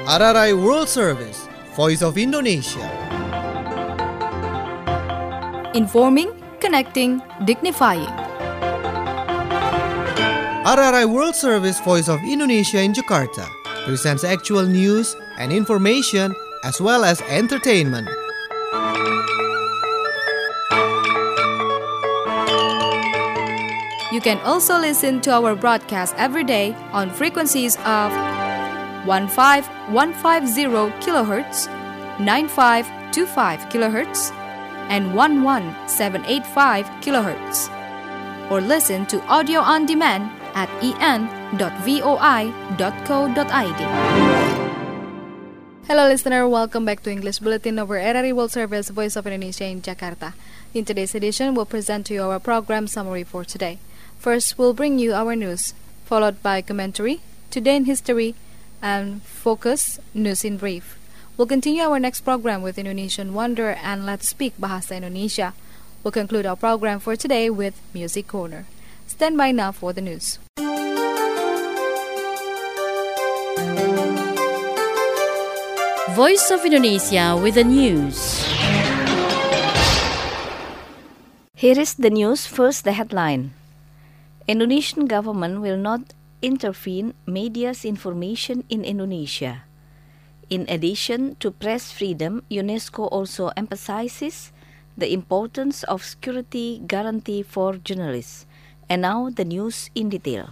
RRI World Service, Voice of Indonesia. Informing, connecting, dignifying. RRI World Service, Voice of Indonesia in Jakarta presents actual news and information as well as entertainment. You can also listen to our broadcast every day on frequencies of 15150 kHz, 9525 kHz, and 11785 kHz. Or listen to audio on demand at en.voi.co.id. Hello listener, welcome back to English Bulletin over RRI World Service, Voice of Indonesia in Jakarta. In today's edition, we'll present to you our program summary for today. First, we'll bring you our news, followed by commentary, Today in History, and Focus News in Brief. We'll continue our next program with Indonesian Wonder and Let's Speak Bahasa Indonesia. We'll conclude our program for today with Music Corner. Stand by now for the news. Voice of Indonesia with the news. Here is the news. First, the headline. Indonesian government will not intervene media's information in Indonesia. In addition to press freedom, UNESCO also emphasizes the importance of security guarantee for journalists. And now the news in detail.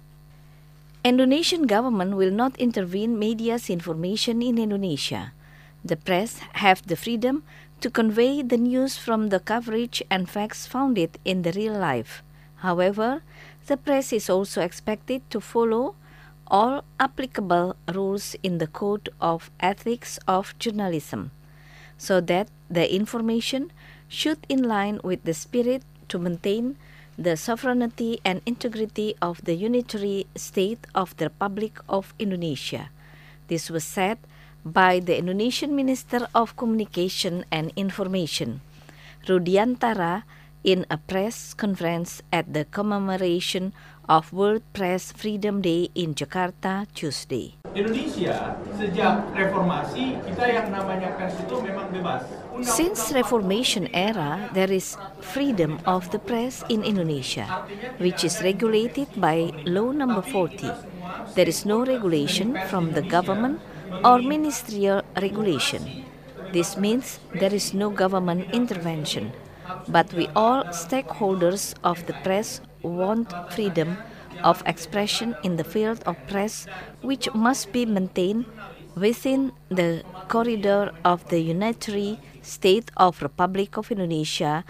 Indonesian government will not intervene media's information in Indonesia. The press have the freedom to convey the news from the coverage and facts founded in the real life. However, the press is also expected to follow all applicable rules in the Code of Ethics of Journalism, so that the information should in line with the spirit to maintain the sovereignty and integrity of the unitary state of the Republic of Indonesia. This was said by the Indonesian Minister of Communication and Information, Rudiantara, in a press conference at the commemoration of World Press Freedom Day in Jakarta, Tuesday. Indonesia sejak reformasi kita yang namanya pers itu memang bebas. Since Reformation era, there is freedom of the press in Indonesia, which is regulated by Law Number 40. There is no regulation from the government or ministerial regulation. This means there is no government intervention. But we all stakeholders of the press want freedom of expression in the field of press, which must be maintained within the corridor of the unitary state of Republic of Indonesia,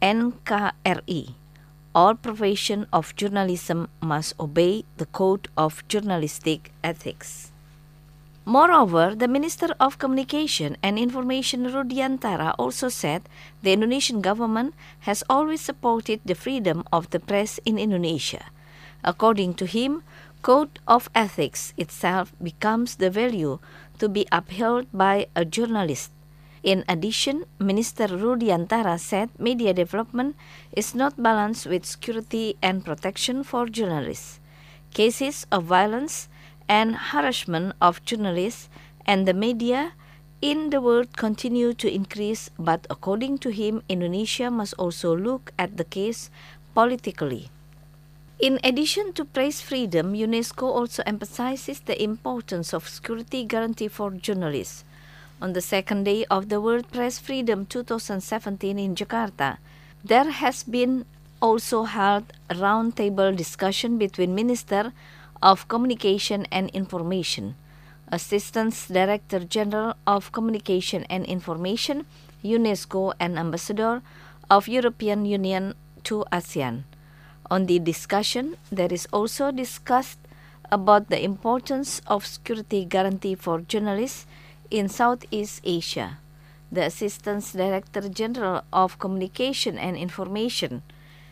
NKRI. All profession of journalism must obey the Code of Journalistic Ethics. Moreover, the Minister of Communication and Information Rudiantara also said the Indonesian government has always supported the freedom of the press in Indonesia. According to him, Code of Ethics itself becomes the value to be upheld by a journalist. In addition, Minister Rudiantara said media development is not balanced with security and protection for journalists. Cases of violence and harassment of journalists and the media in the world continue to increase, but according to him, Indonesia must also look at the case politically. In addition to press freedom, UNESCO also emphasizes the importance of security guarantee for journalists. On the second day of the World Press Freedom 2017 in Jakarta, there has been also held a roundtable discussion between Minister of Communication and Information, Assistant Director General of Communication and Information, UNESCO, and Ambassador of European Union to ASEAN. On the discussion, there is also discussed about the importance of security guarantee for journalists in Southeast Asia. The Assistant Director General of Communication and Information,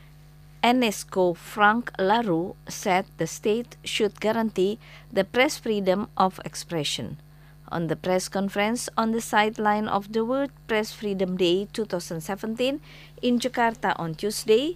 UNESCO Frank Laru, said the state should guarantee the press freedom of expression. On the press conference on the sideline of the World Press Freedom Day 2017 in Jakarta on Tuesday,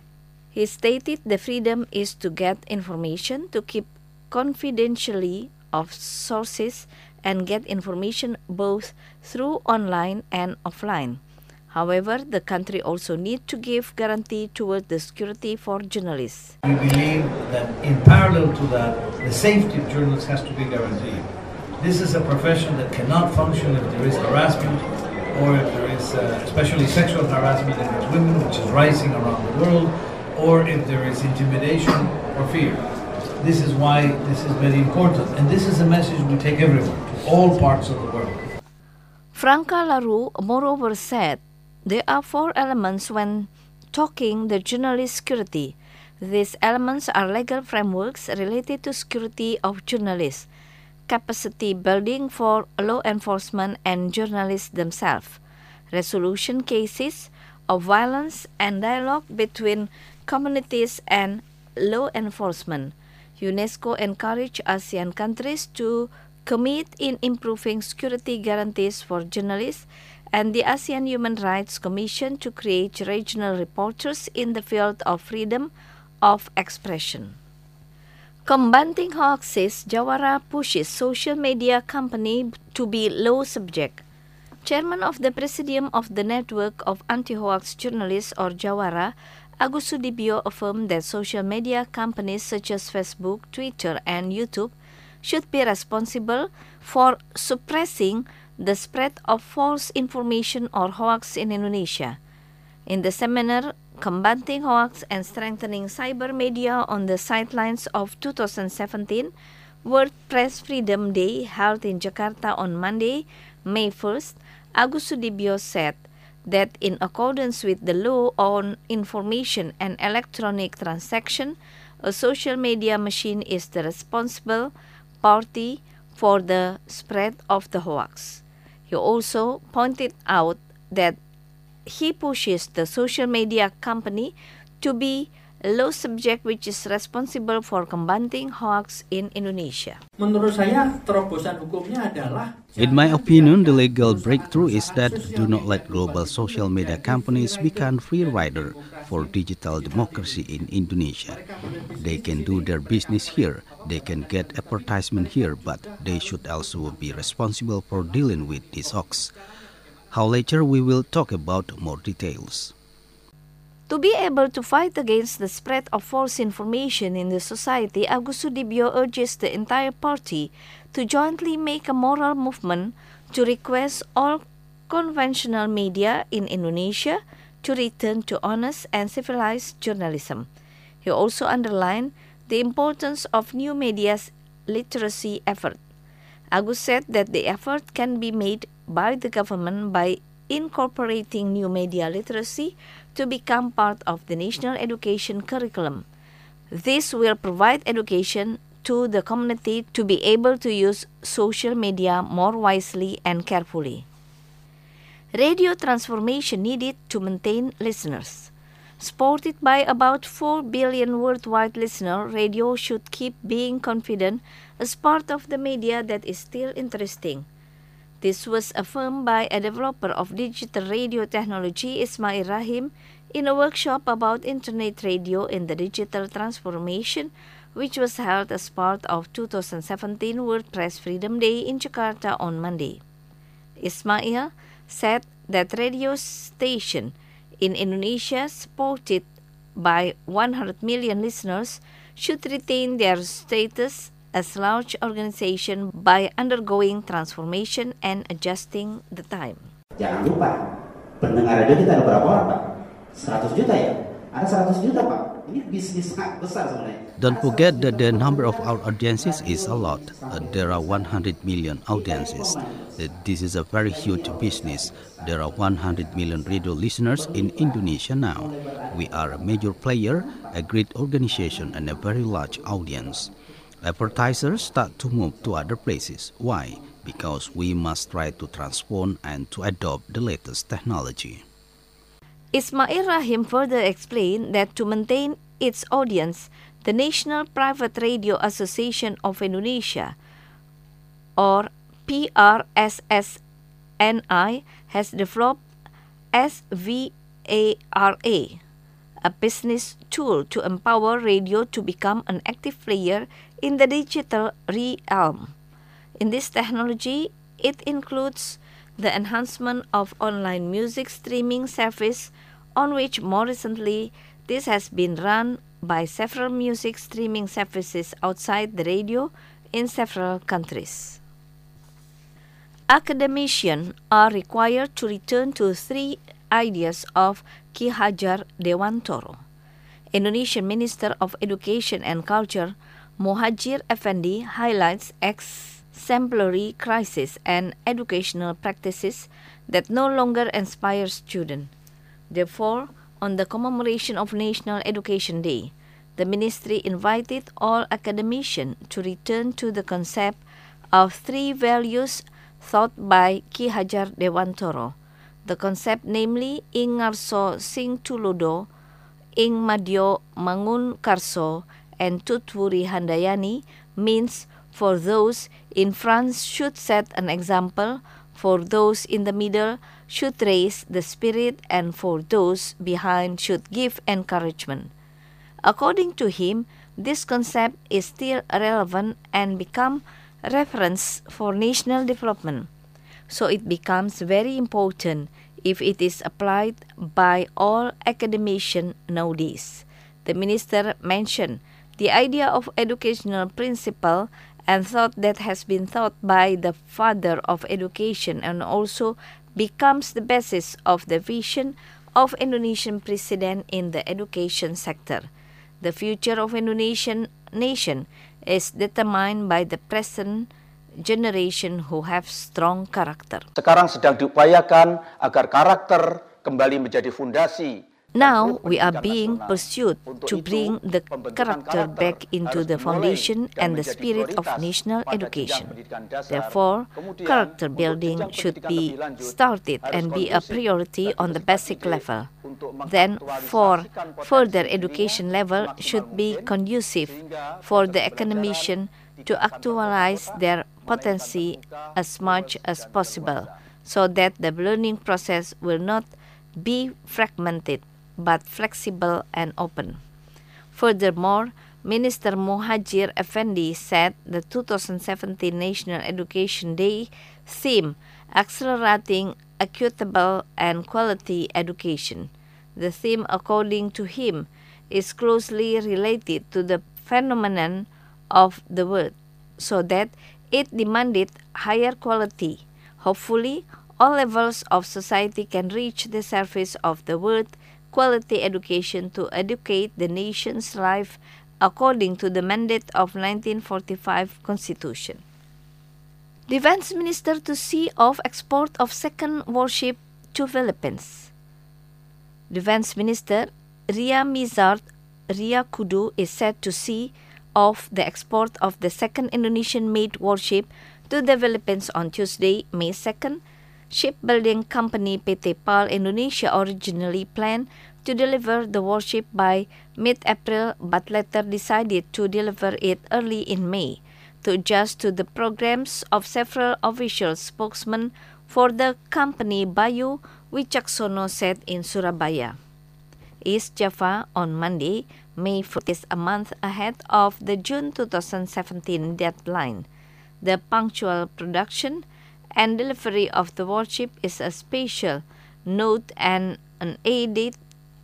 he stated the freedom is to get information, to keep confidentially of sources and get information both through online and offline. However, the country also needs to give guarantee toward the security for journalists. We believe that in parallel to that, the safety of journalists has to be guaranteed. This is a profession that cannot function if there is harassment or if there is especially sexual harassment against women, which is rising around the world, or if there is intimidation or fear. This is why this is very important, and this is a message we take everywhere, to all parts of the world. Franca Larue moreover said, there are 4 elements when talking the journalist security. These elements are legal frameworks related to security of journalists, capacity building for law enforcement and journalists themselves, resolution cases of violence and dialogue between communities and law enforcement. UNESCO encouraged ASEAN countries to commit in improving security guarantees for journalists and the ASEAN Human Rights Commission to create regional reporters in the field of freedom of expression. Combating hoaxes, Jawara pushes social media company to be law subject. Chairman of the Presidium of the Network of Anti-Hoax Journalists or Jawara, Agus Sudibyo affirmed that social media companies such as Facebook, Twitter, and YouTube should be responsible for suppressing the spread of false information or hoax in Indonesia. In the seminar, Combating Hoax and Strengthening Cyber Media on the Sidelines of 2017 World Press Freedom Day held in Jakarta on Monday, May 1st, Agus Sudibyo said that in accordance with the law on information and electronic transaction, a social media machine is the responsible party for the spread of the hoax. He also pointed out that he pushes the social media company to be a law subject which is responsible for combating hoax in Indonesia. Menurut saya terobosan hukumnya adalah In my opinion, the legal breakthrough is that do not let global social media companies become free rider for digital democracy in Indonesia. They can do their business here, they can get advertisement here, but they should also be responsible for dealing with this hoax. How later we will talk about more details. To be able to fight against the spread of false information in the society, Agus Sudibyo urges the entire party to jointly make a moral movement to request all conventional media in Indonesia to return to honest and civilized journalism. He also underlined the importance of new media's literacy effort. Agus said that the effort can be made by the government by incorporating new media literacy to become part of the national education curriculum. This will provide education to the community to be able to use social media more wisely and carefully. Radio transformation needed to maintain listeners. Supported by about 4 billion worldwide listeners, radio should keep being confident as part of the media that is still interesting. This was affirmed by a developer of digital radio technology, Ismail Rahim, in a workshop about internet radio in the digital transformation, which was held as part of 2017 World Press Freedom Day in Jakarta on Monday. Ismail said that radio station in Indonesia supported by 100 million listeners should retain their status as large organization by undergoing transformation and adjusting the time. Jangan lupa, pendengar radio kita ada berapa orang, Pak? 100 juta ya? Ada 100 juta, Pak. Ini bisnis sangat besar sebenarnya. Don't forget that the number of our audiences is a lot. There are 100 million audiences. This is a very huge business. There are 100 million radio listeners in Indonesia now. We are a major player, a great organization, and a very large audience. Advertisers start to move to other places. Why? Because we must try to transform and to adopt the latest technology. Ismail Rahim further explained that to maintain its audience, the National Private Radio Association of Indonesia, or PRSSNI, has developed SVARA, a business tool to empower radio to become an active player in the digital realm. In this technology, it includes the enhancement of online music streaming service, on which more recently this has been run by several music streaming services outside the radio in several countries. Academicians are required to return to 3 ideas of Ki Hajar Dewantoro. Indonesian Minister of Education and Culture Muhadjir Effendi highlights exemplary crisis and educational practices that no longer inspire students. Therefore, on the commemoration of National Education Day, the ministry invited all academicians to return to the concept of 3 values taught by Ki Hajar Dewantoro. The concept namely ing ngarso sing tulodo, ing madyo mangun karso, and tutwuri handayani means for those in front should set an example, for those in the middle should raise the spirit, and for those behind should give encouragement. According to him, this concept is still relevant and become reference for national development. So it becomes very important if it is applied by all academicians nowadays. The minister mentioned the idea of educational principle and thought that has been taught by the father of education and also becomes the basis of the vision of Indonesian president in the education sector. The future of Indonesian nation is determined by the present generation who have strong character. Sekarang sedang diupayakan agar karakter kembali menjadi fondasi. Now we are being pursued to bring the character back into the foundation and the spirit of national education. Therefore, character building should be started and be a priority on the basic level. Then, for further education level should be conducive for the academician to actualize their potency as much as possible, so that the learning process will not be fragmented, but flexible and open. Furthermore, Minister Muhadjir Effendi said the 2017 National Education Day theme, Accelerating Equitable and Quality Education. The theme, according to him, is closely related to the phenomenon of the world, so that it demanded higher quality. Hopefully, all levels of society can reach the surface of the word quality education to educate the nation's life according to the mandate of 1945 Constitution. Defense Minister to see of export of second warship to Philippines. Defense Minister Ria Mizard Ria Kudu is said to see of the export of the second Indonesian-made warship to the Philippines on Tuesday, May 2nd. Shipbuilding company PT PAL Indonesia originally planned to deliver the warship by mid-April but later decided to deliver it early in May to adjust to the programs of several official spokesmen for the company Bayu Wicaksono said in Surabaya. East Java on Monday, May 4th, is a month ahead of the June 2017 deadline. The punctual production and delivery of the warship is a special note and an added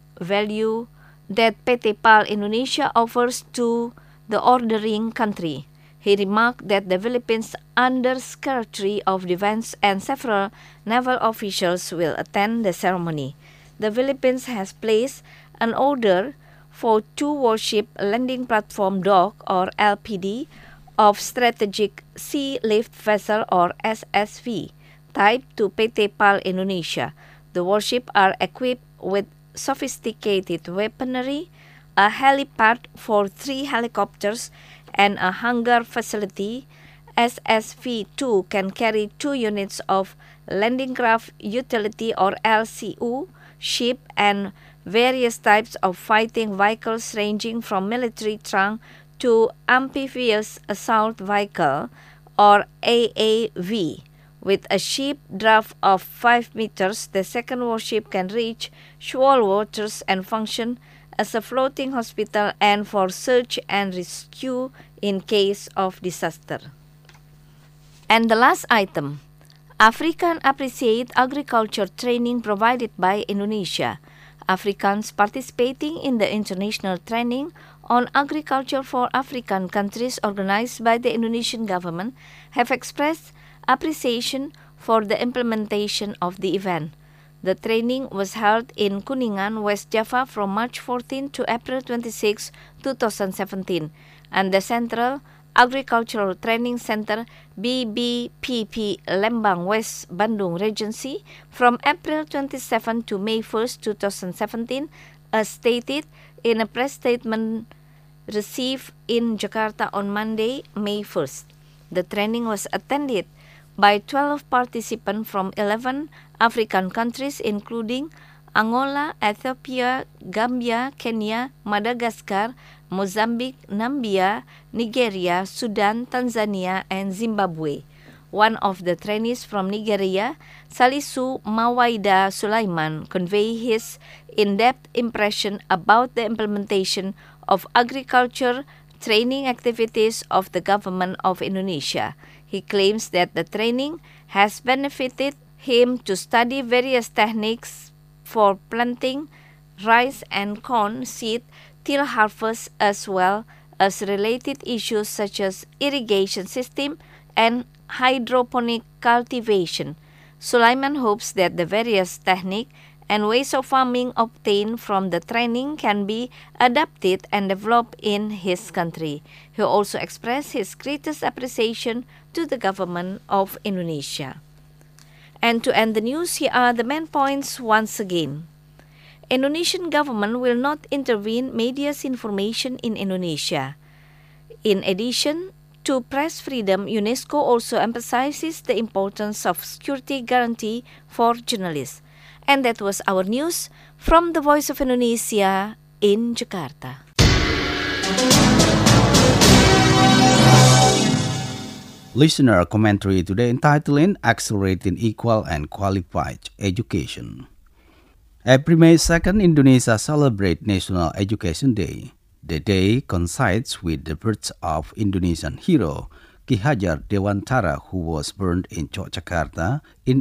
value that PT PAL Indonesia offers to the ordering country. He remarked that the Philippines Under-Secretary of Defense and several naval officials will attend the ceremony. The Philippines has placed an order for 2 warship landing platform dock or LPD of Strategic Sea Lift Vessel or SSV type to PT PAL Indonesia. The warships are equipped with sophisticated weaponry, a helipad for 3 helicopters, and a hangar facility. SSV-2 can carry 2 units of landing craft utility or LCU ship and various types of fighting vehicles ranging from military tank to amphibious assault vehicle or AAV. With a ship draft of 5 meters, the second warship can reach shoal waters and function as a floating hospital and for search and rescue in case of disaster. And the last item, Africans appreciate agriculture training provided by Indonesia. Africans participating in the international training on agriculture for African countries organized by the Indonesian government have expressed appreciation for the implementation of the event. The training was held in Kuningan, West Java from March 14 to April 26, 2017, and the Central Agricultural Training Center BBPP Lembang West Bandung Regency from April 27 to May 1, 2017, as stated in a press statement received in Jakarta on Monday, May 1st. The training was attended by 12 participants from 11 African countries including Angola, Ethiopia, Gambia, Kenya, Madagascar, Mozambique, Namibia, Nigeria, Sudan, Tanzania, and Zimbabwe. One of the trainees from Nigeria, Salisu Mawaida Sulaiman, conveyed his in-depth impression about the implementation of agriculture training activities of the government of Indonesia. He claims that the training has benefited him to study various techniques for planting rice and corn seed till harvest, as well as related issues such as irrigation system and hydroponic cultivation. Sulaiman hopes that the various techniques and ways of farming obtained from the training can be adapted and developed in his country. He also expressed his greatest appreciation to the government of Indonesia. And to end the news, here are the main points once again. Indonesian government will not intervene media's information in Indonesia. In addition to press freedom, UNESCO also emphasizes the importance of security guarantee for journalists. And that was our news from the Voice of Indonesia in Jakarta. Listener commentary today entitled Accelerating Equal and Qualified Education. Every May 2nd, Indonesia celebrates National Education Day. The day coincides with the birth of Indonesian hero Ki Hajar Dewantara, who was born in Yogyakarta in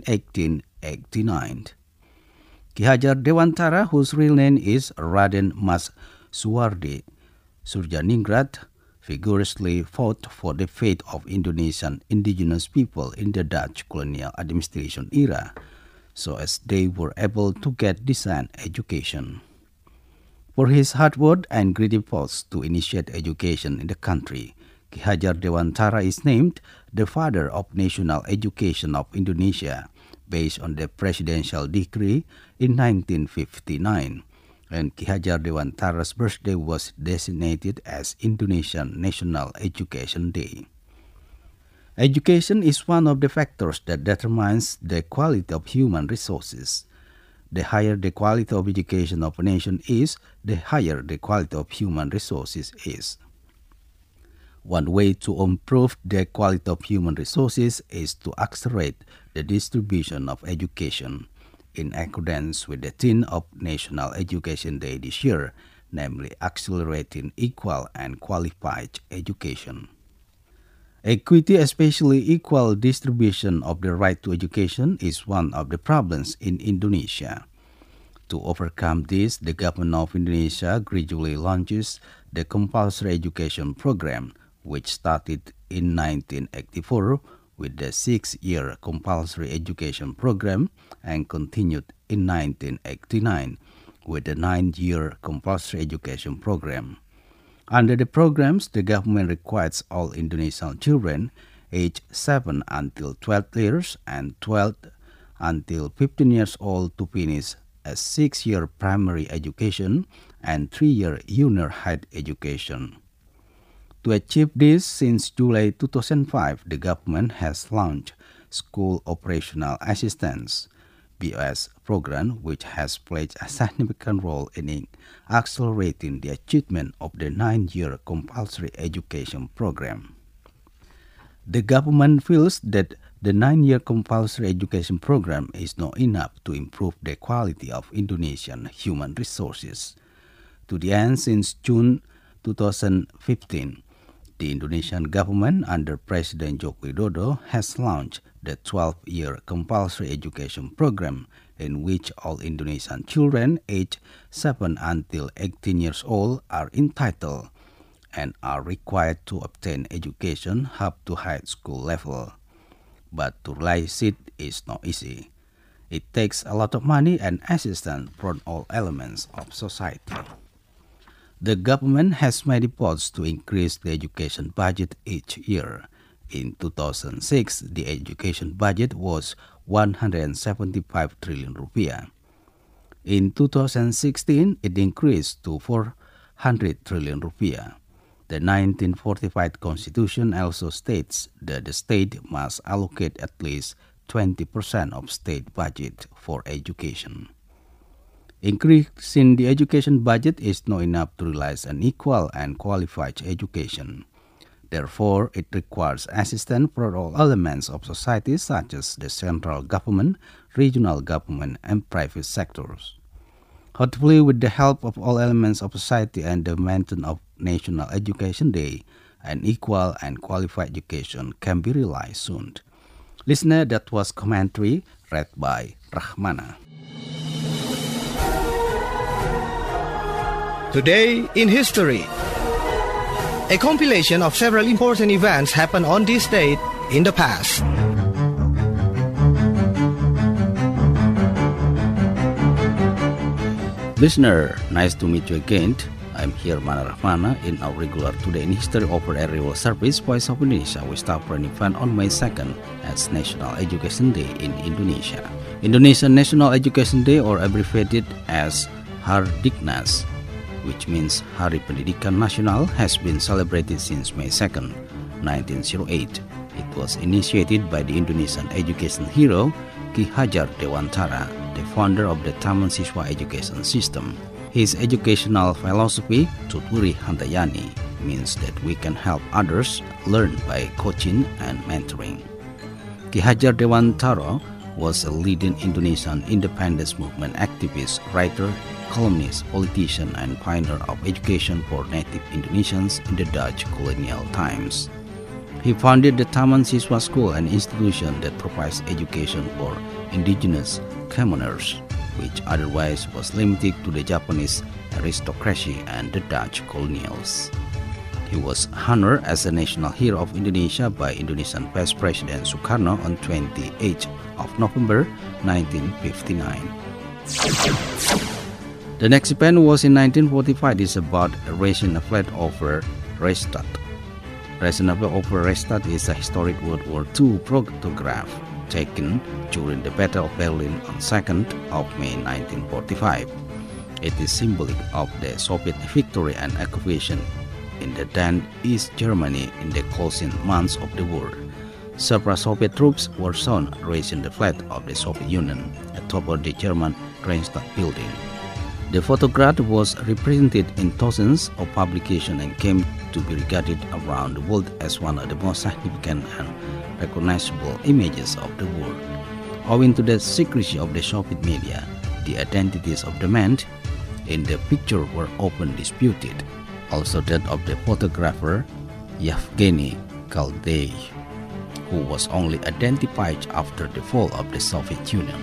1889. Ki Hajar Dewantara, whose real name is Raden Mas Suwardi Surjaningrat, vigorously fought for the fate of Indonesian indigenous people in the Dutch colonial administration era, so as they were able to get decent education. For his hard work and gritty efforts to initiate education in the country, Ki Hajar Dewantara is named the father of national education of Indonesia, based on the presidential decree in 1959, and Ki Hajar Dewantara's birthday was designated as Indonesian National Education Day. Education is one of the factors that determines the quality of human resources. The higher the quality of education of a nation is, the higher the quality of human resources is. One way to improve the quality of human resources is to accelerate the distribution of education, in accordance with the theme of National Education Day this year, namely accelerating equal and qualified education. Equity, especially equal distribution of the right to education, is one of the problems in Indonesia. To overcome this, the government of Indonesia gradually launches the compulsory education program, which started in 1984 with the 6-year compulsory education program and continued in 1989 with the 9-year compulsory education program. Under the programs, the government requires all Indonesian children aged 7 until 12 years and 12 until 15 years old to finish a 6-year primary education and 3-year junior high education. To achieve this, since July 2005, the government has launched School Operational Assistance (BOS) program, which has played a significant role in accelerating the achievement of the 9-year compulsory education program. The government feels that the 9-year compulsory education program is not enough to improve the quality of Indonesian human resources. To the end, since June 2015, The Indonesian government under President Joko Widodo has launched the 12-year compulsory education program in which all Indonesian children aged 7 until 18 years old are entitled and are required to obtain education up to high school level. But to realize it is not easy. It takes a lot of money and assistance from all elements of society. The government has made efforts to increase the education budget each year. In 2006, the education budget was 175 trillion rupiah. In 2016, it increased to 400 trillion rupiah. The 1945 Constitution also states that the state must allocate at least 20% of state budget for education. Increasing the education budget is not enough to realize an equal and qualified education. Therefore, it requires assistance from all elements of society such as the central government, regional government, and private sectors. Hopefully, with the help of all elements of society and the maintenance of National Education Day, an equal and qualified education can be realized soon. Listener, that was commentary read by Rahmana. Today in History. A compilation of several important events happened on this date in the past. Listener, nice to meet you again. I'm here, Mana Rahmana, in our regular Today in History over Air Radio Service Voice of Indonesia. We start for an event on May 2nd as National Education Day in Indonesia. Indonesian National Education Day, or abbreviated as Hardiknas, which means Hari Pendidikan Nasional, has been celebrated since May 2nd, 1908. It was initiated by the Indonesian education hero Ki Hajar Dewantara, the founder of the Taman Siswa education system. His educational philosophy, Tuturi Handayani, means that we can help others learn by coaching and mentoring. Ki Hajar Dewantara was a leading Indonesian independence movement activist, writer, columnist, politician, and pioneer of education for native Indonesians in the Dutch colonial times. He founded the Taman Siswa School, an institution that provides education for indigenous commoners, which otherwise was limited to the Japanese aristocracy and the Dutch colonials. He was honored as a national hero of Indonesia by Indonesian Vice President Sukarno on 28th of November 1959. The next event was in 1945. It's about raising a flag over Reichstag. Raising a flag over Reichstag is a historic World War II photograph taken during the Battle of Berlin on 2nd of May 1945. It is symbolic of the Soviet victory and occupation in the then East Germany in the closing months of the war. Several Soviet troops were shown raising the flag of the Soviet Union atop the German Reichstag building. The photograph was reprinted in thousands of publications and came to be regarded around the world as one of the most significant and recognizable images of the war. Owing to the secrecy of the Soviet media, the identities of the men in the picture were often disputed. Also that of the photographer Yevgeny Kaldeev, who was only identified after the fall of the Soviet Union.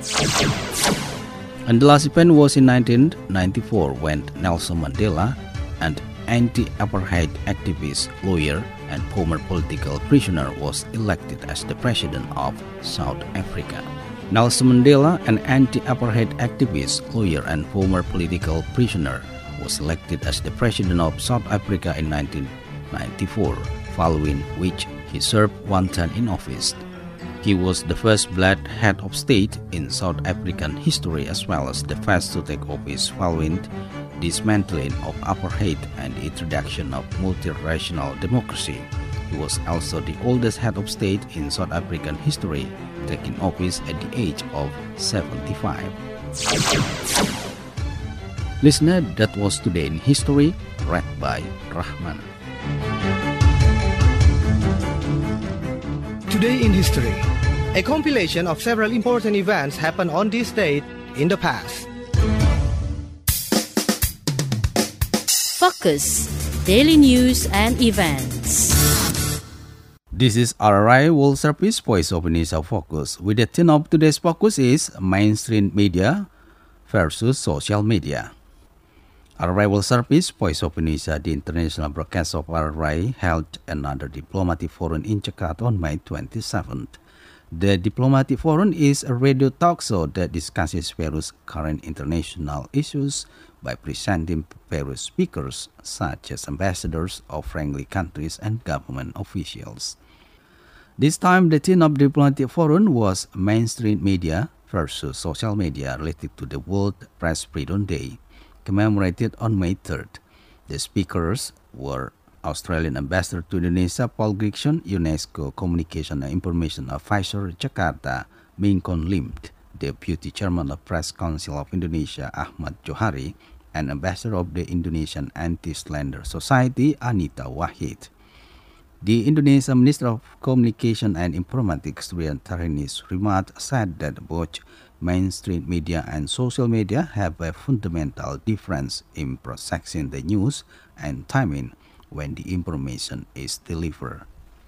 And the last event was in 1994 when Nelson Mandela, an anti-apartheid activist, lawyer, and former political prisoner, was elected as the president of South Africa. Nelson Mandela, an anti-apartheid activist, lawyer, and former political prisoner, was elected as the president of South Africa in 1994, following which he served one term in office. He was the first black head of state in South African history, as well as the first to take office following dismantling of apartheid and the introduction of multiracial democracy. He was also the oldest head of state in South African history, taking office at the age of 75. Listener, that was Today in History, read by Rahman. Today in History. A compilation of several important events happened on this date in the past. Focus. daily news and events. This is RRI World Service Voice of Indonesia Focus. With the theme of today's focus is mainstream media versus social media. RRI World Service Voice of Indonesia, the international broadcast of RRI, held another diplomatic forum in Jakarta on May 27th. The Diplomatic Forum is a radio talk show that discusses various current international issues by presenting various speakers, such as ambassadors of friendly countries and government officials. This time, the theme of the Diplomatic Forum was mainstream media versus social media related to the World Press Freedom Day, commemorated on May 3rd. The speakers were Australian Ambassador to Indonesia Paul Grickson, UNESCO Communication and Information Advisor Jakarta Min Kon Lim, Deputy Chairman of Press Council of Indonesia Ahmad Johari, and Ambassador of the Indonesian Anti-Slander Society Anita Wahid. The Indonesian Minister of Communication and Informatics Rian Tarinis Rimat said that both mainstream media and social media have a fundamental difference in processing the news and timing when the information is delivered.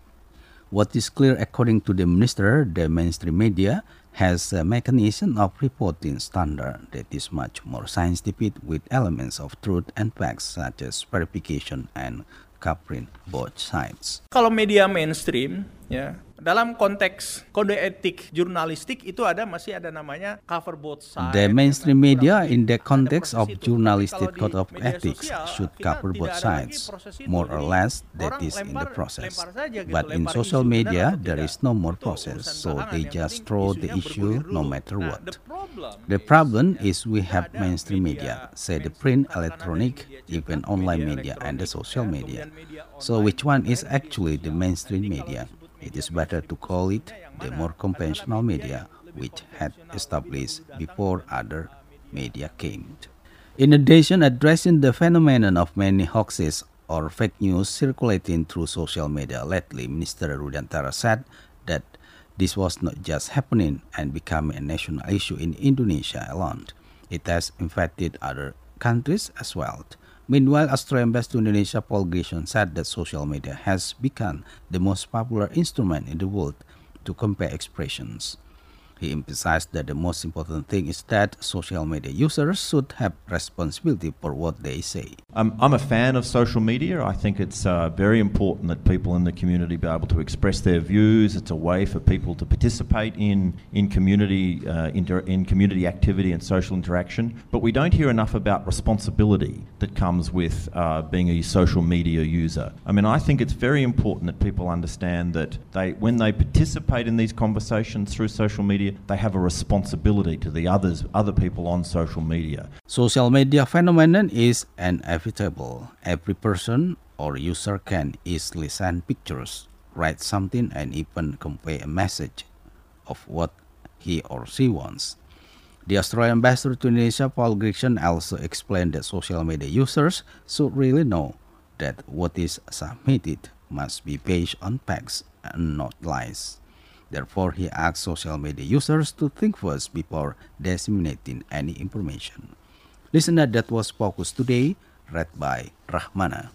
What is clear, according to the minister, the mainstream media has a mechanism of reporting standard that is much more scientific with elements of truth and facts such as verification and covering both sides. Kalau media mainstream, ya, dalam konteks kode etik jurnalistik itu masih ada namanya cover both sides. The mainstream media in the context of journalistic code of ethics should cover both sides. More or less, that is in the process. But in social media, there is no more process, so they just throw the issue no matter what. The problem is we have mainstream media, say the print, electronic, even online media and the social media. So which one is actually the mainstream media? It is better to call it the more conventional media, which had established before other media came. In addition, addressing the phenomenon of many hoaxes or fake news circulating through social media lately, Minister Rudiantara said that this was not just happening and becoming a national issue in Indonesia alone. It has infected other countries as well. Meanwhile, Australian Ambassador to Indonesia Paul Grickson said that social media has become the most popular instrument in the world to compare expressions. He emphasized that the most important thing is that social media users should have responsibility for what they say. I'm a fan of social media. I think it's very important that people in the community be able to express their views. It's a way for people to participate in community community activity and social interaction. But we don't hear enough about responsibility that comes with being a social media user. I mean, I think it's very important that people understand that when they participate in these conversations through social media, they have a responsibility to the other people on social media. Social media phenomenon is inevitable. Every person or user can easily send pictures, write something, and even convey a message of what he or she wants. The Australian Ambassador to Indonesia, Paul Grickson, also explained that social media users should really know that what is submitted must be based on facts and not lies. Therefore, he asked social media users to think first before disseminating any information. Listener, that was Focus Today, read by Rahmana.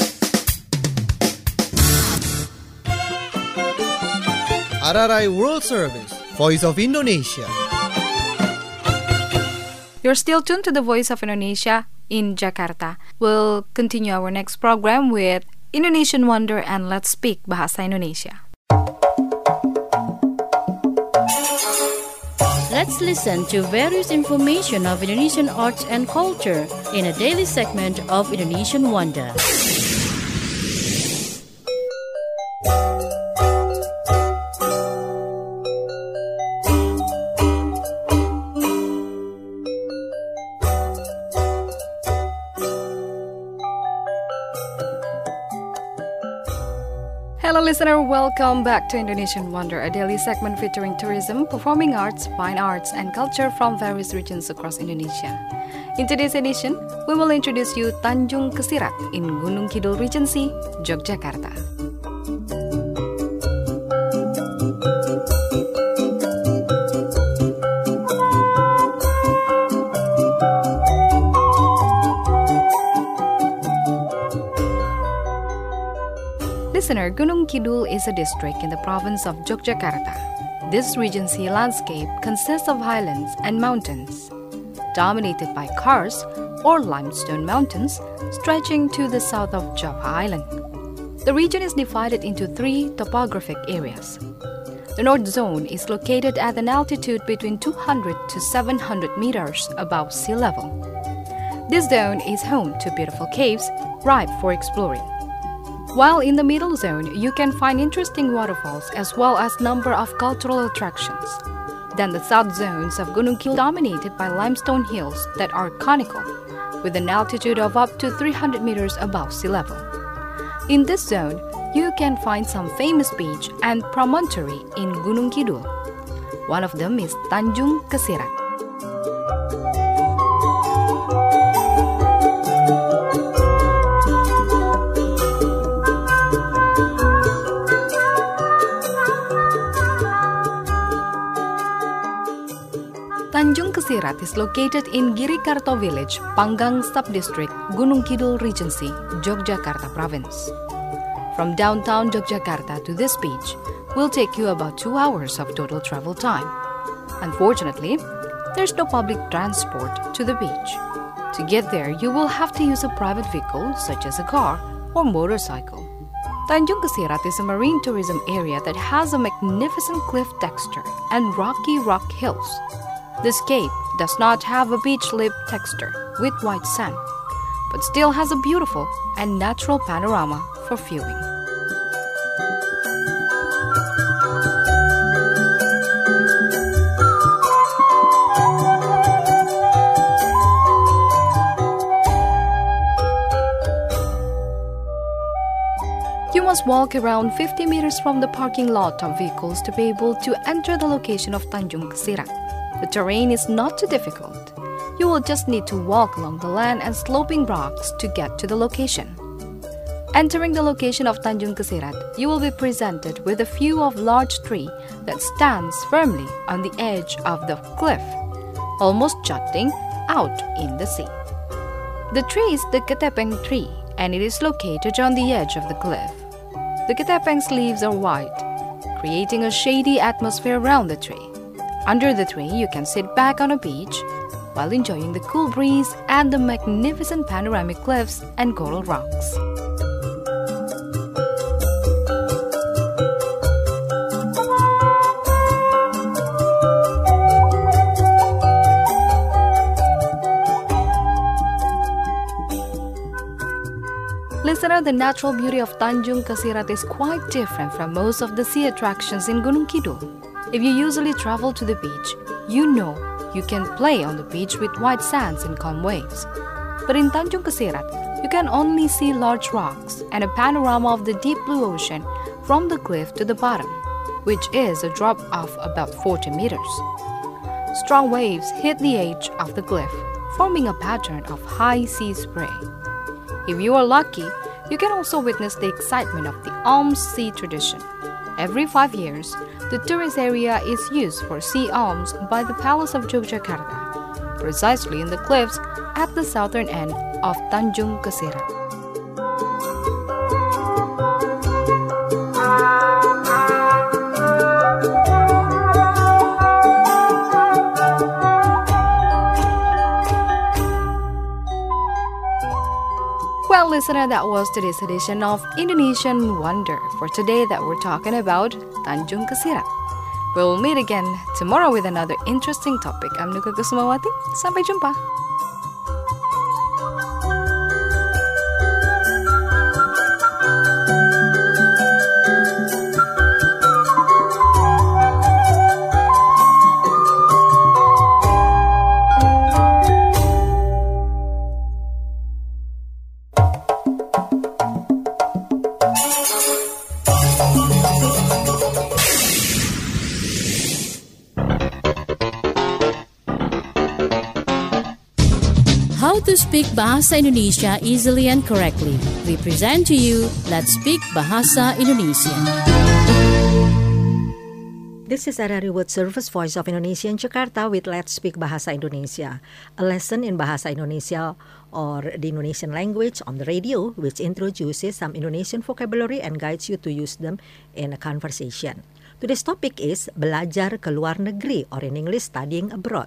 RRI World Service, Voice of Indonesia. You're still tuned to the Voice of Indonesia in Jakarta. We'll continue our next program with Indonesian Wonder and Let's Speak Bahasa Indonesia. Let's listen to various information of Indonesian arts and culture in a daily segment of Indonesian Wonder. Hello listener, welcome back to Indonesian Wonder, a daily segment featuring tourism, performing arts, fine arts, and culture from various regions across Indonesia. In today's edition, we will introduce you Tanjung Kesirat in Gunung Kidul Regency, Yogyakarta. Listener, Gunung Kidul is a district in the province of Yogyakarta. This regency landscape consists of highlands and mountains, dominated by karst or limestone mountains stretching to the south of Java Island. The region is divided into 3 topographic areas. The north zone is located at an altitude between 200 to 700 meters above sea level. This zone is home to beautiful caves ripe for exploring. While in the middle zone, you can find interesting waterfalls as well as number of cultural attractions. Then the south zones of Gunung Kidul dominated by limestone hills that are conical, with an altitude of up to 300 meters above sea level. In this zone, you can find some famous beach and promontory in Gunung Kidul. One of them is Tanjung Kesirat. Tanjung Kesirat is located in Girikarto Village, Panggang Sub-District, Gunung Kidul Regency, Yogyakarta Province. From downtown Yogyakarta to this beach will take you about 2 hours of total travel time. Unfortunately, there's no public transport to the beach. To get there, you will have to use a private vehicle such as a car or motorcycle. Tanjung Kesirat is a marine tourism area that has a magnificent cliff texture and rocky rock hills. This cape does not have a beach lip texture with white sand, but still has a beautiful and natural panorama for viewing. You must walk around 50 meters from the parking lot of vehicles to be able to enter the location of Tanjung Kesirat. The terrain is not too difficult. You will just need to walk along the land and sloping rocks to get to the location. Entering the location of Tanjung Kesirat, you will be presented with a view of large tree that stands firmly on the edge of the cliff, almost jutting out in the sea. The tree is the ketepeng tree, and it is located on the edge of the cliff. The ketepeng's leaves are white, creating a shady atmosphere around the tree. Under the tree, you can sit back on a beach while enjoying the cool breeze and the magnificent panoramic cliffs and coral rocks. Listener, the natural beauty of Tanjung Kesirat is quite different from most of the sea attractions in Gunung Kidul. If you usually travel to the beach, you know you can play on the beach with white sands and calm waves. But in Tanjung Kesirat, you can only see large rocks and a panorama of the deep blue ocean from the cliff to the bottom, which is a drop of about 40 meters. Strong waves hit the edge of the cliff, forming a pattern of high sea spray. If you are lucky, you can also witness the excitement of the alms sea tradition. Every 5 years, the tourist area is used for sea alms by the Palace of Yogyakarta, precisely in the cliffs at the southern end of Tanjung Kesirat. Well, listener, that was today's edition of Indonesian Wonder for today that we're talking about Tanjung Kesirat. We'll meet again tomorrow with another interesting topic. I'm Nuka Kusumawati. Sampai jumpa. How to speak Bahasa Indonesia easily and correctly. We present to you Let's Speak Bahasa Indonesia. This is RRI World Service, Voice of Indonesia in Jakarta with Let's Speak Bahasa Indonesia, a lesson in Bahasa Indonesia or the Indonesian language on the radio, which introduces some Indonesian vocabulary and guides you to use them in a conversation. Today's topic is belajar ke luar negeri, or in English, studying abroad.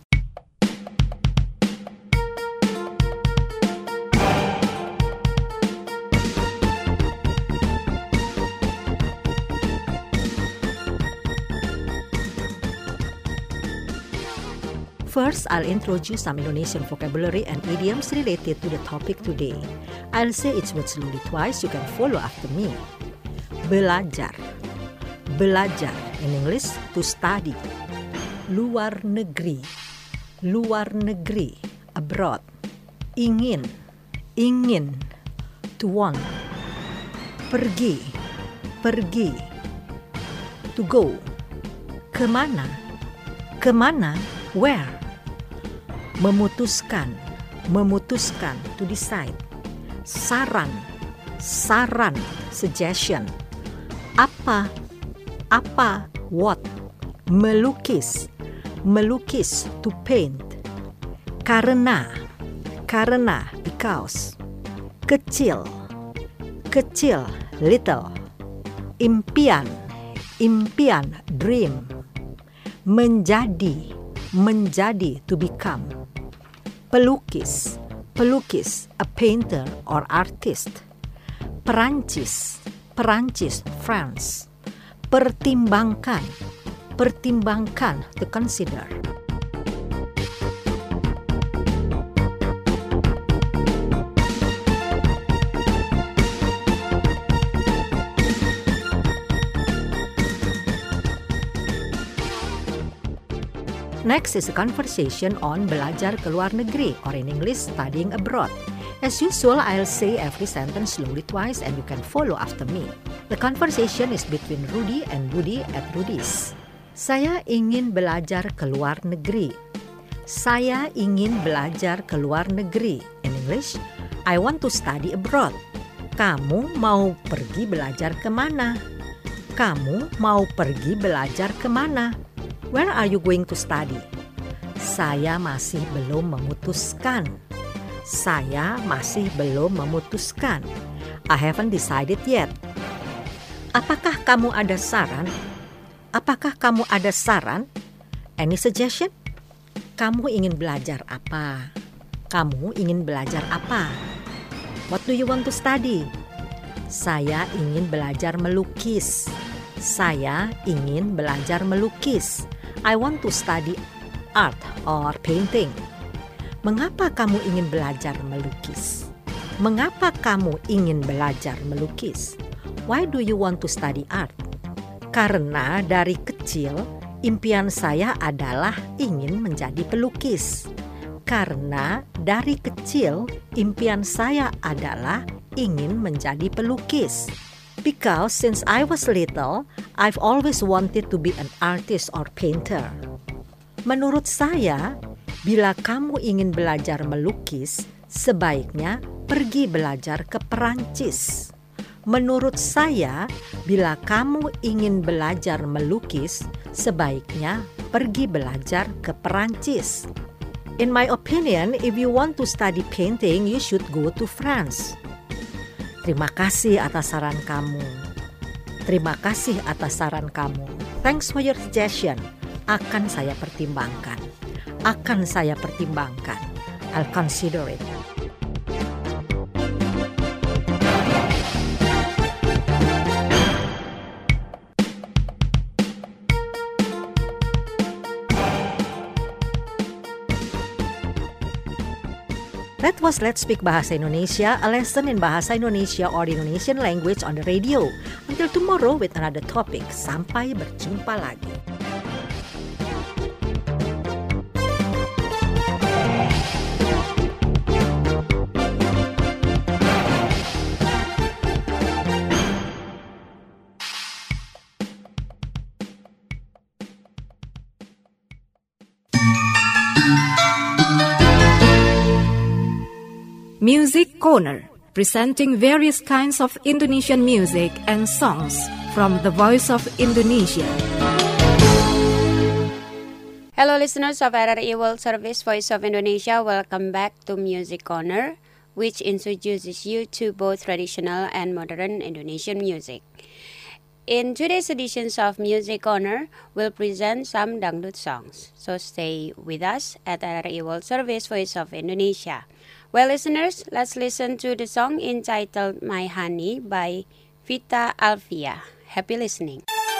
First, I'll introduce some Indonesian vocabulary and idioms related to the topic today. I'll say each word slowly twice. You can follow after me. Belajar. Belajar. In English, to study. Luar negeri. Luar negeri. Abroad. Ingin. Ingin. To want. Pergi. Pergi. To go. Kemana. Kemana. Where. Memutuskan, memutuskan, to decide. Saran, saran, suggestion. Apa, apa, what. Melukis, melukis, to paint. Karena, karena, because. Kecil, kecil, little. Impian, impian, dream. Menjadi, menjadi, to become. Pelukis, pelukis, a painter or artist. Perancis, Perancis, France. Pertimbangkan, pertimbangkan, to consider. Next is a conversation on belajar ke luar negeri, or in English, studying abroad. As usual, I'll say every sentence slowly twice and you can follow after me. The conversation is between Rudy and Budi at Rudy's. Saya ingin belajar ke luar negeri. Saya ingin belajar ke luar negeri. In English, I want to study abroad. Kamu mau pergi belajar kemana? Kamu mau pergi belajar kemana? Where are you going to study? Saya masih belum memutuskan. Saya masih belum memutuskan. I haven't decided yet. Apakah kamu ada saran? Apakah kamu ada saran? Any suggestion? Kamu ingin belajar apa? Kamu ingin belajar apa? What do you want to study? Saya ingin belajar melukis. Saya ingin belajar melukis. I want to study art or painting. Mengapa kamu ingin belajar melukis? Mengapa kamu ingin belajar melukis? Why do you want to study art? Karena dari kecil impian saya adalah ingin menjadi pelukis. Karena dari kecil impian saya adalah ingin menjadi pelukis. Because since I was little, I've always wanted to be an artist or painter. Menurut saya, bila kamu ingin belajar melukis, sebaiknya pergi belajar ke Perancis. Menurut saya, bila kamu ingin belajar melukis, sebaiknya pergi belajar ke Perancis. In my opinion, if you want to study painting, you should go to France. Terima kasih atas saran kamu. Terima kasih atas saran kamu. Thanks for your suggestion. Akan saya pertimbangkan. Akan saya pertimbangkan. I'll consider it. That was Let's Speak Bahasa Indonesia, a lesson in Bahasa Indonesia or Indonesian language on the radio. Until tomorrow with another topic. Sampai berjumpa lagi. Music Corner, presenting various kinds of Indonesian music and songs from the Voice of Indonesia. Hello listeners of RRI World Service Voice of Indonesia, welcome back to Music Corner, which introduces you to both traditional and modern Indonesian music. In today's editions of Music Corner, we'll present some dangdut songs. So stay with us at RRI World Service Voice of Indonesia. Well listeners, let's listen to the song entitled My Honey by Vita Alvia. Happy listening.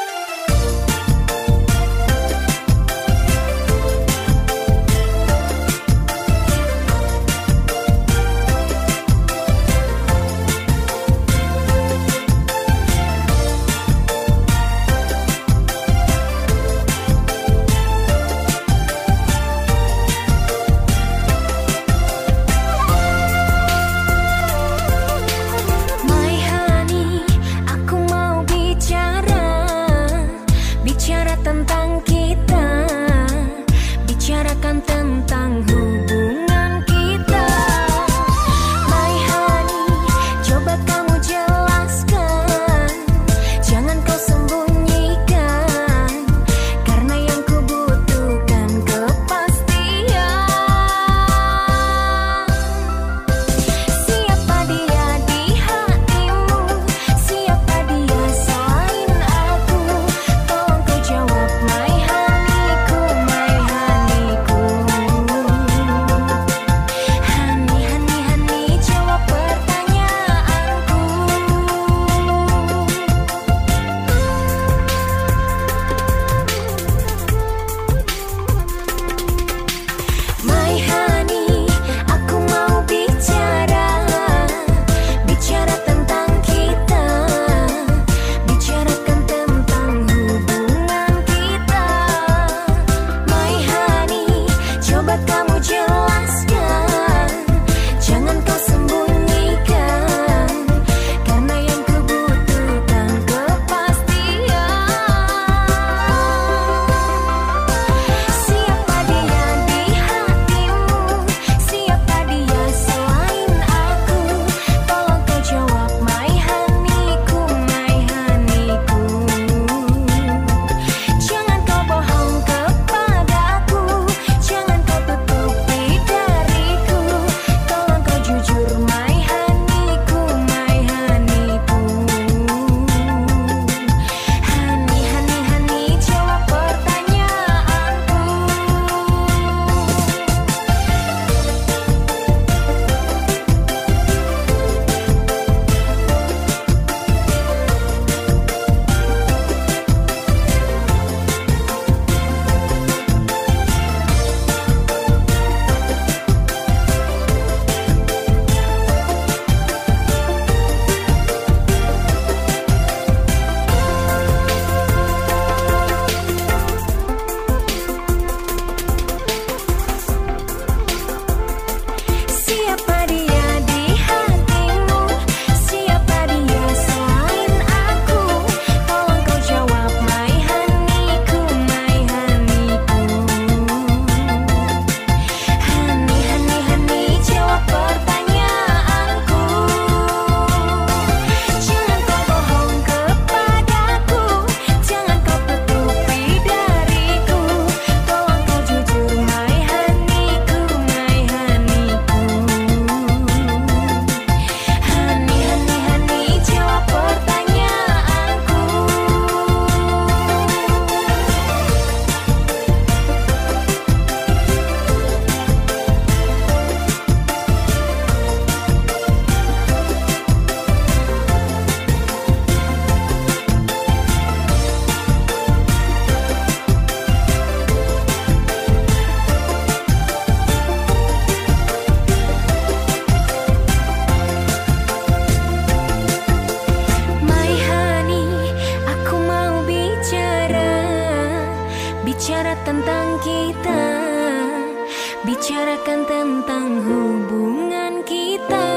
bicarakan tentang hubungan kita.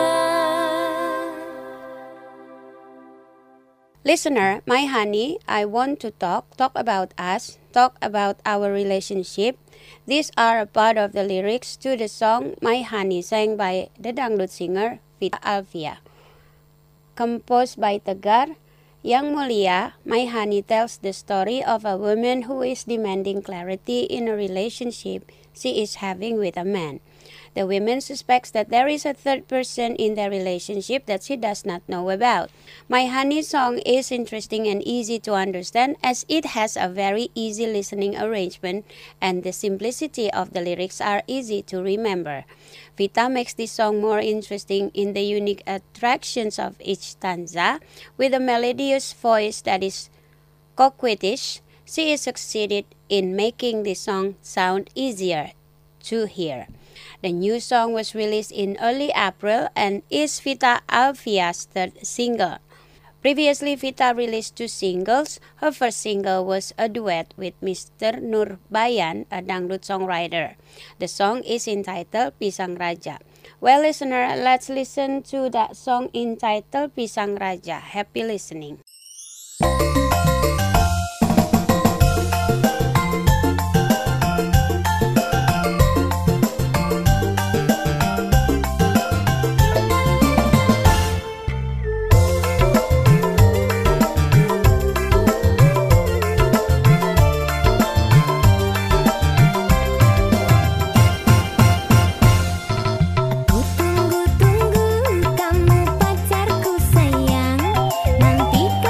Listener, my honey, I want to talk about us, talk about our relationship. These are a part of the lyrics to the song My Honey, sang by the dangdut singer Vita Alvia. Composed by Tegar, Yang Mulia, My Honey tells the story of a woman who is demanding clarity in a relationship she is having with a man. The woman suspects that there is a third person in their relationship that she does not know about. My Honey song is interesting and easy to understand as it has a very easy listening arrangement and the simplicity of the lyrics are easy to remember. Vita makes this song more interesting in the unique attractions of each stanza. With a melodious voice that is coquettish, she is succeeded in making this song sound easier to hear. The new song was released in early April and is Vita Alfia's third single. Previously, Vita released 2 singles. Her first single was a duet with Mr. Nurbayan, a dangdut songwriter. The song is entitled Pisang Raja. Well, listener, let's listen to that song entitled Pisang Raja. Happy listening. Tunggu-tunggu kamu pacarku sayang, nanti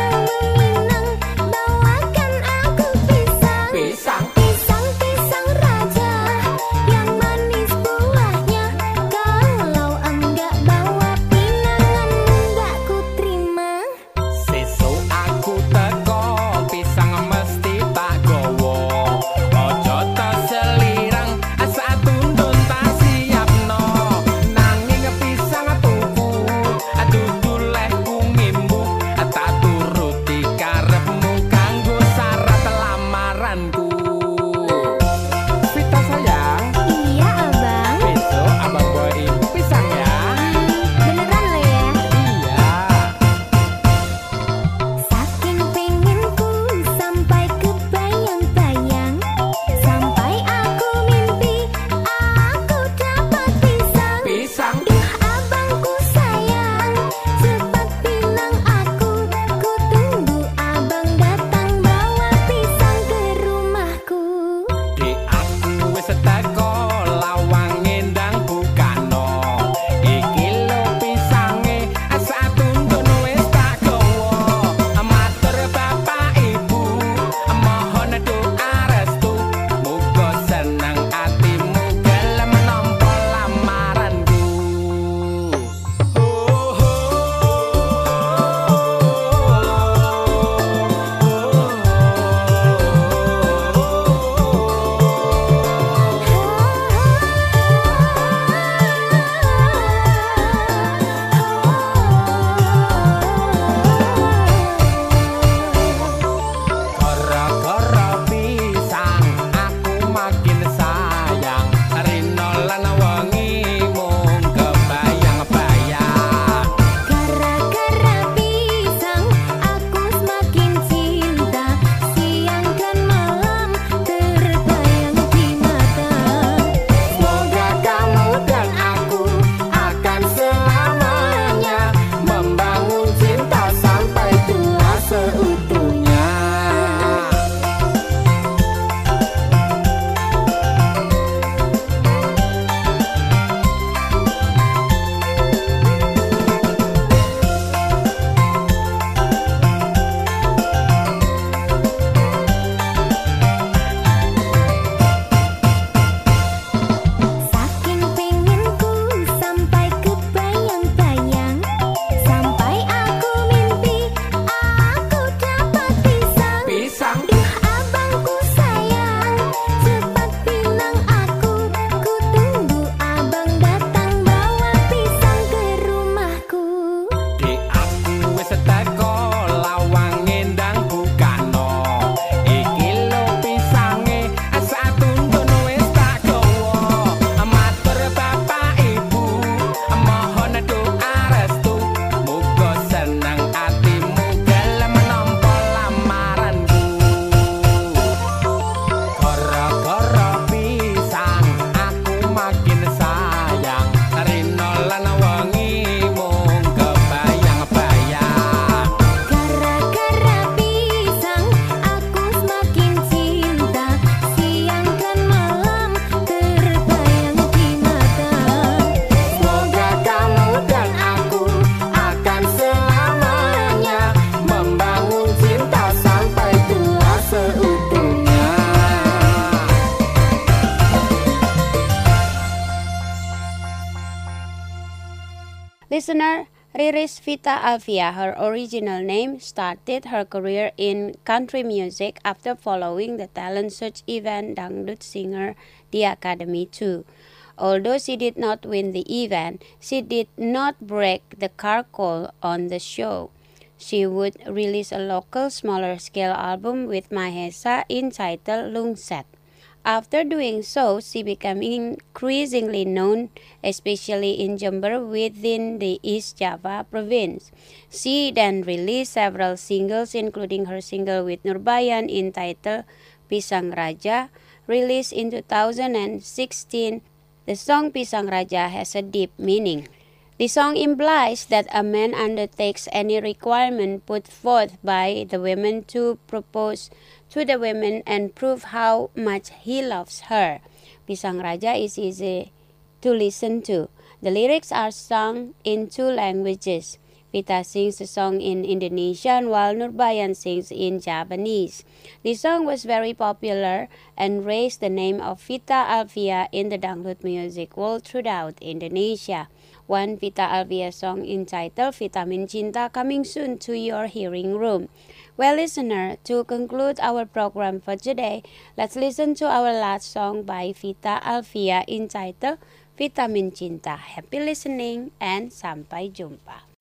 listener, Riris Vita Alvia, her original name, started her career in country music after following the talent search event Dangdut Singer The Academy 2. Although she did not win the event, she did not break the charcoal on the show. She would release a local smaller-scale album with Mahesa entitled Lungset. After doing so, she became increasingly known, especially in Jember within the East Java province. She then released several singles, including her single with Nurbayan entitled Pisang Raja, released in 2016. The song Pisang Raja has a deep meaning. The song implies that a man undertakes any requirement put forth by the women to propose to the women and prove how much he loves her. Pisang Raja is easy to listen to. The lyrics are sung in 2 languages. Vita sings the song in Indonesian while Nurbayan sings in Japanese. The song was very popular and raised the name of Vita Alvia in the dangdut music world throughout Indonesia. One Vita Alvia song entitled Vitamin Cinta coming soon to your hearing room. Well, listener, to conclude our program for today, let's listen to our last song by Vita Alvia entitled Vitamin Cinta. Happy listening and sampai jumpa.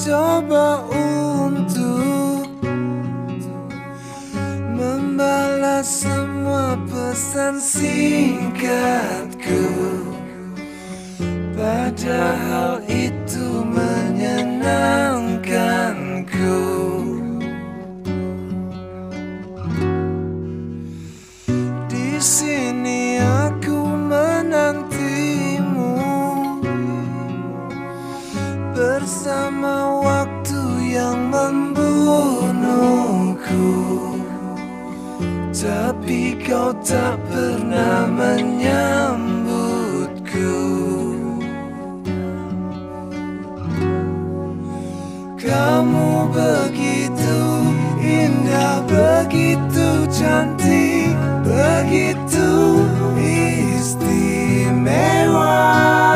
coba untuk membalas semua pesan singkatku, padahal itu menyenangkanku. Di sini aku menantimu bersama waktu yang membunuhku, tapi kau tak pernah menyambutku. Kamu begitu indah, begitu cantik, begitu istimewa.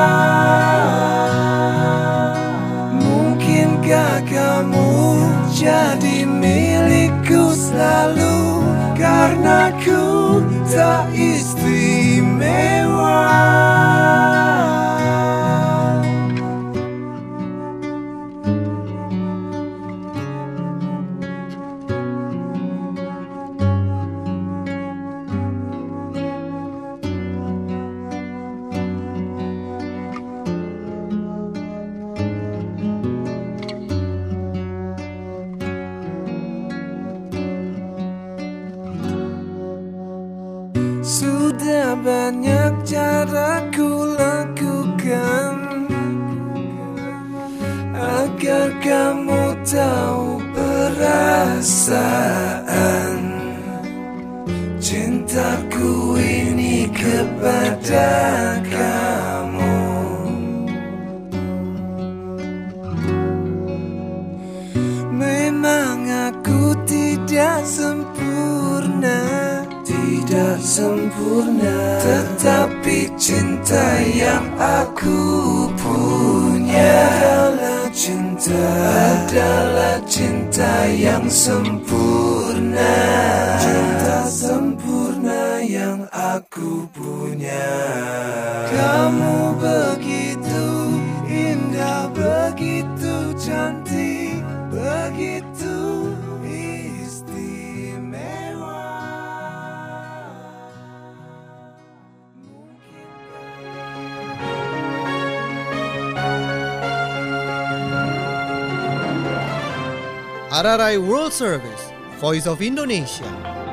Mungkinkah kamu jadi milikku selalu, karena ku tak istimewa. Sudah banyak cara ku lakukan agar kamu tahu perasaan cintaku ini kepada kamu. Memang aku tidak sempurna, tidak sempurna, tetapi cinta yang aku punya adalah cinta yang sempurna, cinta sempurna yang aku punya. Kamu begitu indah, begitu cantik, begitu istimewa. RRI World Service, Voice of Indonesia.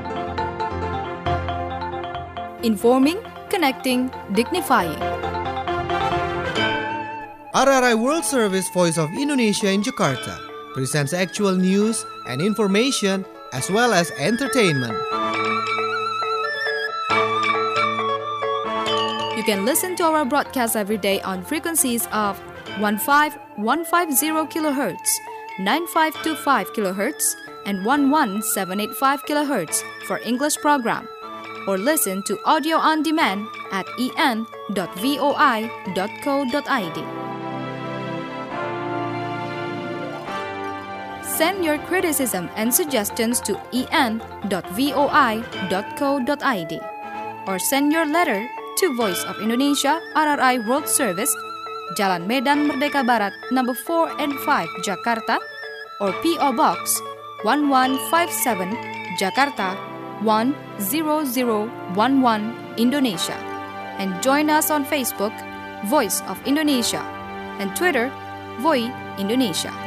Informing, connecting, dignifying. RRI World Service, Voice of Indonesia in Jakarta presents actual news and information as well as entertainment. You can listen to our broadcast every day on frequencies of 15150 kHz, 9525 kHz, and 11785 kHz for English program, or listen to audio on demand at en.voi.co.id. Send your criticism and suggestions to en.voi.co.id, or send your letter to Voice of Indonesia RRI World Service, Jalan Medan Merdeka Barat, number 4 and 5, Jakarta, or P.O. Box 1157, Jakarta 10011, Indonesia. And join us on Facebook, Voice of Indonesia, and Twitter, Voi Indonesia.